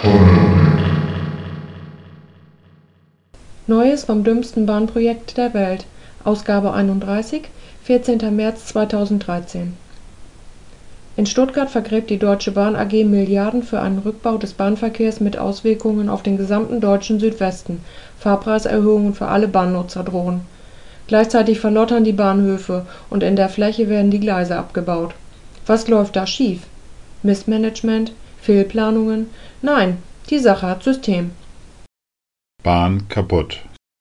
Neues vom dümmsten Bahnprojekt der Welt. Ausgabe 31, 14. März 2013. In Stuttgart vergräbt die Deutsche Bahn AG Milliarden für einen Rückbau des Bahnverkehrs mit Auswirkungen auf den gesamten deutschen Südwesten. Fahrpreiserhöhungen für alle Bahnnutzer drohen. Gleichzeitig verlottern die Bahnhöfe und in der Fläche werden die Gleise abgebaut. Was läuft da schief? Missmanagement? Fehlplanungen? Nein, die Sache hat System. Bahn kaputt.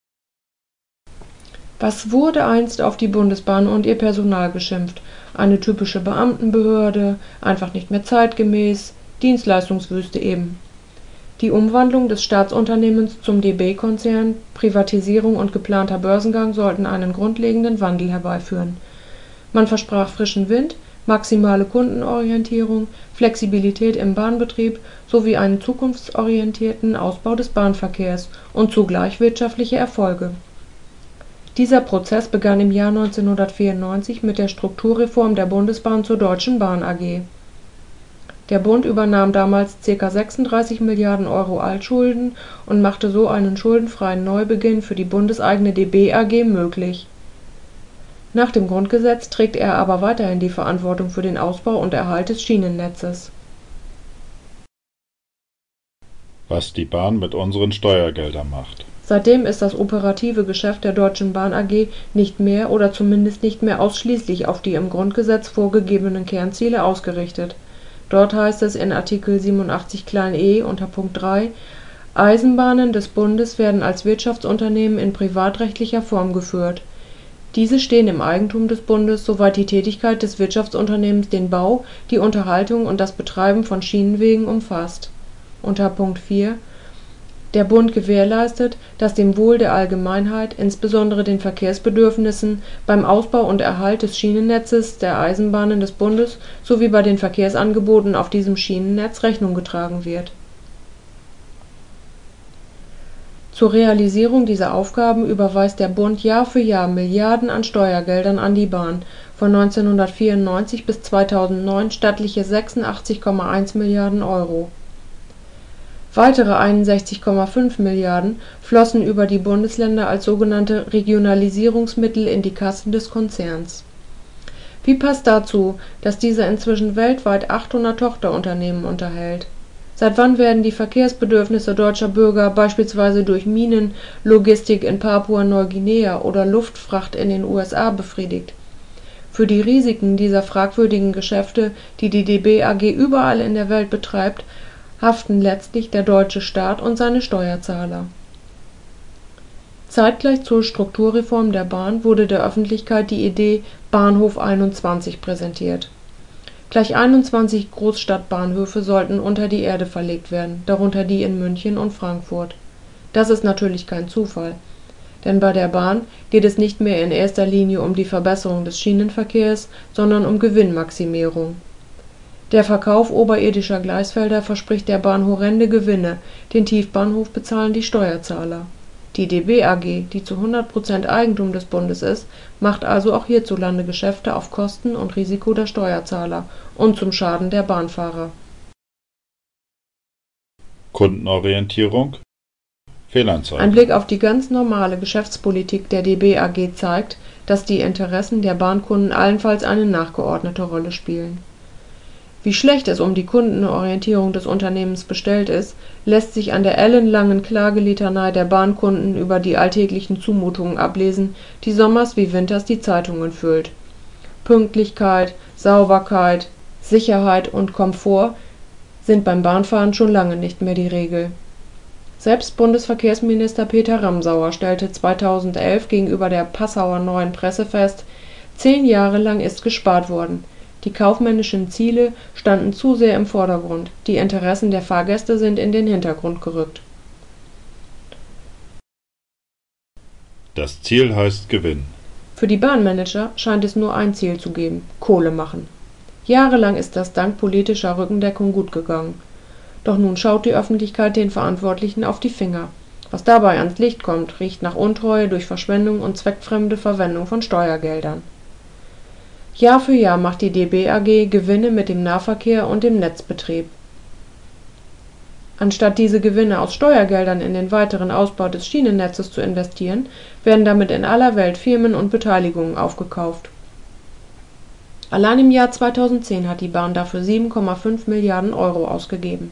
Was wurde einst auf die Bundesbahn und ihr Personal geschimpft? Eine typische Beamtenbehörde, einfach nicht mehr zeitgemäß, Dienstleistungswüste eben. Die Umwandlung des Staatsunternehmens zum DB-Konzern, Privatisierung und geplanter Börsengang sollten einen grundlegenden Wandel herbeiführen. Man versprach frischen Wind, maximale Kundenorientierung, Flexibilität im Bahnbetrieb sowie einen zukunftsorientierten Ausbau des Bahnverkehrs und zugleich wirtschaftliche Erfolge. Dieser Prozess begann im Jahr 1994 mit der Strukturreform der Bundesbahn zur Deutschen Bahn AG. Der Bund übernahm damals ca. 36 Milliarden Euro Altschulden und machte so einen schuldenfreien Neubeginn für die bundeseigene DB AG möglich. Nach dem Grundgesetz trägt er aber weiterhin die Verantwortung für den Ausbau und Erhalt des Schienennetzes. Was die Bahn mit unseren Steuergeldern macht. Seitdem ist das operative Geschäft der Deutschen Bahn AG nicht mehr oder zumindest nicht mehr ausschließlich auf die im Grundgesetz vorgegebenen Kernziele ausgerichtet. Dort heißt es in Artikel 87 e unter Punkt 3: Eisenbahnen des Bundes werden als Wirtschaftsunternehmen in privatrechtlicher Form geführt. Diese stehen im Eigentum des Bundes, soweit die Tätigkeit des Wirtschaftsunternehmens den Bau, die Unterhaltung und das Betreiben von Schienenwegen umfasst. Unter Punkt 4: Der Bund gewährleistet, dass dem Wohl der Allgemeinheit, insbesondere den Verkehrsbedürfnissen, beim Ausbau und Erhalt des Schienennetzes der Eisenbahnen des Bundes sowie bei den Verkehrsangeboten auf diesem Schienennetz Rechnung getragen wird. Zur Realisierung dieser Aufgaben überweist der Bund Jahr für Jahr Milliarden an Steuergeldern an die Bahn, von 1994 bis 2009 stattliche 86,1 Milliarden Euro. Weitere 61,5 Milliarden flossen über die Bundesländer als sogenannte Regionalisierungsmittel in die Kassen des Konzerns. Wie passt dazu, dass dieser inzwischen weltweit 800 Tochterunternehmen unterhält? Seit wann werden die Verkehrsbedürfnisse deutscher Bürger beispielsweise durch Minenlogistik in Papua-Neuguinea oder Luftfracht in den USA befriedigt? Für die Risiken dieser fragwürdigen Geschäfte, die die DB AG überall in der Welt betreibt, haften letztlich der deutsche Staat und seine Steuerzahler. Zeitgleich zur Strukturreform der Bahn wurde der Öffentlichkeit die Idee Bahnhof 21 präsentiert. Gleich 21 Großstadtbahnhöfe sollten unter die Erde verlegt werden, darunter die in München und Frankfurt. Das ist natürlich kein Zufall, denn bei der Bahn geht es nicht mehr in erster Linie um die Verbesserung des Schienenverkehrs, sondern um Gewinnmaximierung. Der Verkauf oberirdischer Gleisfelder verspricht der Bahn horrende Gewinne, den Tiefbahnhof bezahlen die Steuerzahler. Die DB AG, die zu 100% Eigentum des Bundes ist, macht also auch hierzulande Geschäfte auf Kosten und Risiko der Steuerzahler und zum Schaden der Bahnfahrer. Kundenorientierung. Fehlanzeige. Ein Blick auf die ganz normale Geschäftspolitik der DB AG zeigt, dass die Interessen der Bahnkunden allenfalls eine nachgeordnete Rolle spielen. Wie schlecht es um die Kundenorientierung des Unternehmens bestellt ist, lässt sich an der ellenlangen Klagelitanei der Bahnkunden über die alltäglichen Zumutungen ablesen, die sommers wie winters die Zeitungen füllt. Pünktlichkeit, Sauberkeit, Sicherheit und Komfort sind beim Bahnfahren schon lange nicht mehr die Regel. Selbst Bundesverkehrsminister Peter Ramsauer stellte 2011 gegenüber der Passauer Neuen Presse fest: 10 Jahre lang ist gespart worden. Die kaufmännischen Ziele standen zu sehr im Vordergrund, die Interessen der Fahrgäste sind in den Hintergrund gerückt. Das Ziel heißt Gewinn. Für die Bahnmanager scheint es nur ein Ziel zu geben: Kohle machen. Jahrelang ist das dank politischer Rückendeckung gut gegangen. Doch nun schaut die Öffentlichkeit den Verantwortlichen auf die Finger. Was dabei ans Licht kommt, riecht nach Untreue durch Verschwendung und zweckfremde Verwendung von Steuergeldern. Jahr für Jahr macht die DB AG Gewinne mit dem Nahverkehr und dem Netzbetrieb. Anstatt diese Gewinne aus Steuergeldern in den weiteren Ausbau des Schienennetzes zu investieren, werden damit in aller Welt Firmen und Beteiligungen aufgekauft. Allein im Jahr 2010 hat die Bahn dafür 7,5 Milliarden Euro ausgegeben.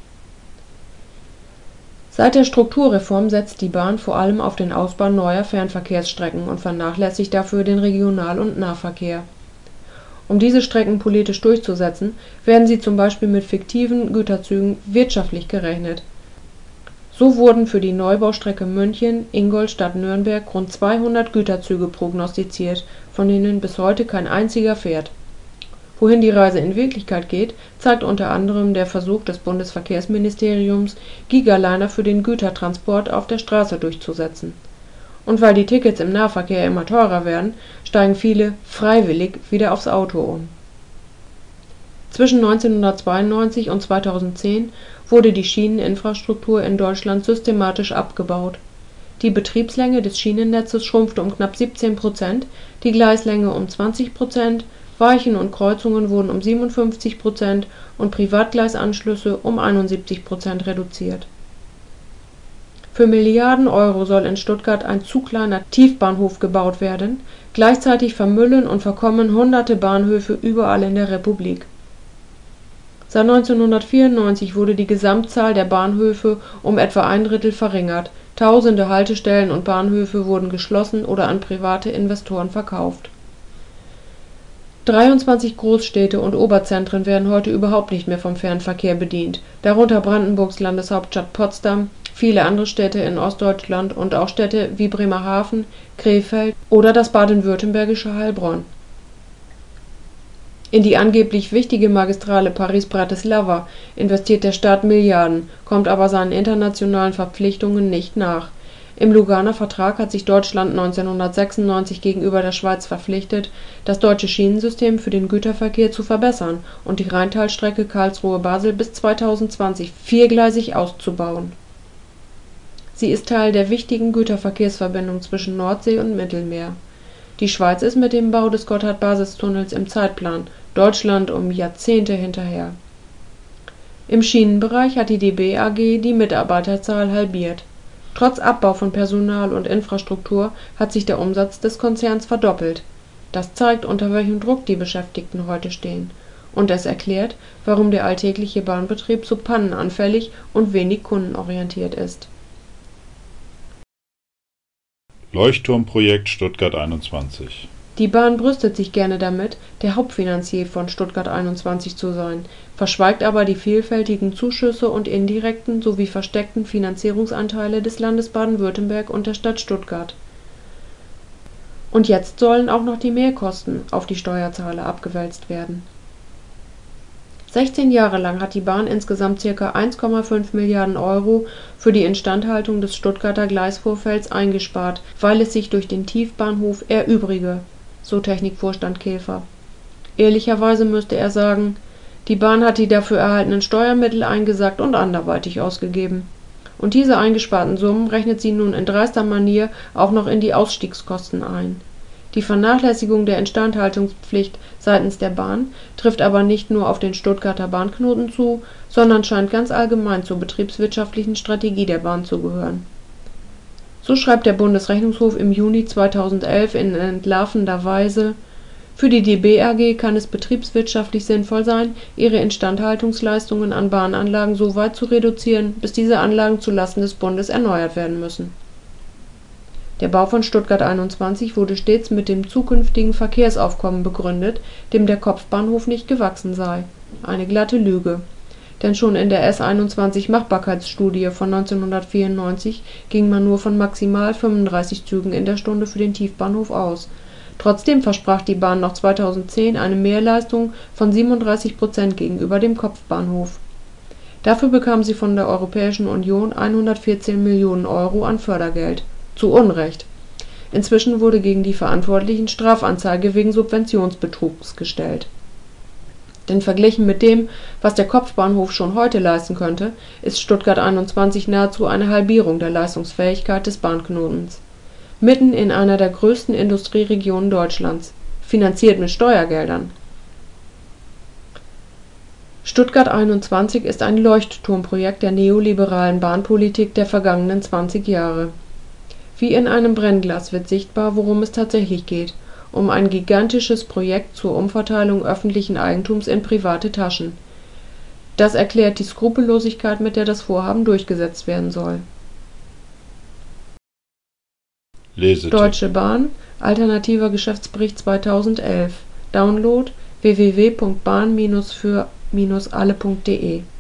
Seit der Strukturreform setzt die Bahn vor allem auf den Ausbau neuer Fernverkehrsstrecken und vernachlässigt dafür den Regional- und Nahverkehr. Um diese Strecken politisch durchzusetzen, werden sie zum Beispiel mit fiktiven Güterzügen wirtschaftlich gerechnet. So wurden für die Neubaustrecke München-Ingolstadt-Nürnberg rund 200 Güterzüge prognostiziert, von denen bis heute kein einziger fährt. Wohin die Reise in Wirklichkeit geht, zeigt unter anderem der Versuch des Bundesverkehrsministeriums, Gigaliner für den Gütertransport auf der Straße durchzusetzen. Und weil die Tickets im Nahverkehr immer teurer werden, steigen viele freiwillig wieder aufs Auto um. Zwischen 1992 und 2010 wurde die Schieneninfrastruktur in Deutschland systematisch abgebaut. Die Betriebslänge des Schienennetzes schrumpfte um knapp 17%, die Gleislänge um 20%, Weichen und Kreuzungen wurden um 57% und Privatgleisanschlüsse um 71% reduziert. Für Milliarden Euro soll in Stuttgart ein zu kleiner Tiefbahnhof gebaut werden, gleichzeitig vermüllen und verkommen hunderte Bahnhöfe überall in der Republik. Seit 1994 wurde die Gesamtzahl der Bahnhöfe um etwa ein Drittel verringert, tausende Haltestellen und Bahnhöfe wurden geschlossen oder an private Investoren verkauft. 23 Großstädte und Oberzentren werden heute überhaupt nicht mehr vom Fernverkehr bedient, darunter Brandenburgs Landeshauptstadt Potsdam, viele andere Städte in Ostdeutschland und auch Städte wie Bremerhaven, Krefeld oder das baden-württembergische Heilbronn. In die angeblich wichtige Magistrale Paris-Bratislava investiert der Staat Milliarden, kommt aber seinen internationalen Verpflichtungen nicht nach. Im Luganer Vertrag hat sich Deutschland 1996 gegenüber der Schweiz verpflichtet, das deutsche Schienensystem für den Güterverkehr zu verbessern und die Rheintalstrecke Karlsruhe-Basel bis 2020 viergleisig auszubauen. Sie ist Teil der wichtigen Güterverkehrsverbindung zwischen Nordsee und Mittelmeer. Die Schweiz ist mit dem Bau des Gotthard-Basistunnels im Zeitplan, Deutschland um Jahrzehnte hinterher. Im Schienenbereich hat die DB AG die Mitarbeiterzahl halbiert. Trotz Abbau von Personal und Infrastruktur hat sich der Umsatz des Konzerns verdoppelt. Das zeigt, unter welchem Druck die Beschäftigten heute stehen. Und es erklärt, warum der alltägliche Bahnbetrieb so pannenanfällig und wenig kundenorientiert ist. Leuchtturmprojekt Stuttgart 21. Die Bahn brüstet sich gerne damit, der Hauptfinanzier von Stuttgart 21 zu sein, verschweigt aber die vielfältigen Zuschüsse und indirekten sowie versteckten Finanzierungsanteile des Landes Baden-Württemberg und der Stadt Stuttgart. Und jetzt sollen auch noch die Mehrkosten auf die Steuerzahler abgewälzt werden. 16 Jahre lang hat die Bahn insgesamt ca. 1,5 Milliarden Euro für die Instandhaltung des Stuttgarter Gleisvorfelds eingespart, weil es sich durch den Tiefbahnhof erübrige, so Technikvorstand Käfer. Ehrlicherweise müsste er sagen, die Bahn hat die dafür erhaltenen Steuermittel eingesackt und anderweitig ausgegeben. Und diese eingesparten Summen rechnet sie nun in dreister Manier auch noch in die Ausstiegskosten ein. Die Vernachlässigung der Instandhaltungspflicht seitens der Bahn trifft aber nicht nur auf den Stuttgarter Bahnknoten zu, sondern scheint ganz allgemein zur betriebswirtschaftlichen Strategie der Bahn zu gehören. So schreibt der Bundesrechnungshof im Juni 2011 in entlarvender Weise: Für die DB AG kann es betriebswirtschaftlich sinnvoll sein, ihre Instandhaltungsleistungen an Bahnanlagen so weit zu reduzieren, bis diese Anlagen zulasten des Bundes erneuert werden müssen. Der Bau von Stuttgart 21 wurde stets mit dem zukünftigen Verkehrsaufkommen begründet, dem der Kopfbahnhof nicht gewachsen sei. Eine glatte Lüge. Denn schon in der S21-Machbarkeitsstudie von 1994 ging man nur von maximal 35 Zügen in der Stunde für den Tiefbahnhof aus. Trotzdem versprach die Bahn noch 2010 eine Mehrleistung von 37% gegenüber dem Kopfbahnhof. Dafür bekam sie von der Europäischen Union 114 Millionen Euro an Fördergeld. Zu Unrecht. Inzwischen wurde gegen die Verantwortlichen Strafanzeige wegen Subventionsbetrugs gestellt. Denn verglichen mit dem, was der Kopfbahnhof schon heute leisten könnte, ist Stuttgart 21 nahezu eine Halbierung der Leistungsfähigkeit des Bahnknotens. Mitten in einer der größten Industrieregionen Deutschlands, finanziert mit Steuergeldern. Stuttgart 21 ist ein Leuchtturmprojekt der neoliberalen Bahnpolitik der vergangenen 20 Jahre. Wie in einem Brennglas wird sichtbar, worum es tatsächlich geht: um ein gigantisches Projekt zur Umverteilung öffentlichen Eigentums in private Taschen. Das erklärt die Skrupellosigkeit, mit der das Vorhaben durchgesetzt werden soll. Lesetipp. Deutsche Bahn, alternativer Geschäftsbericht 2011. Download www.bahn-für-alle.de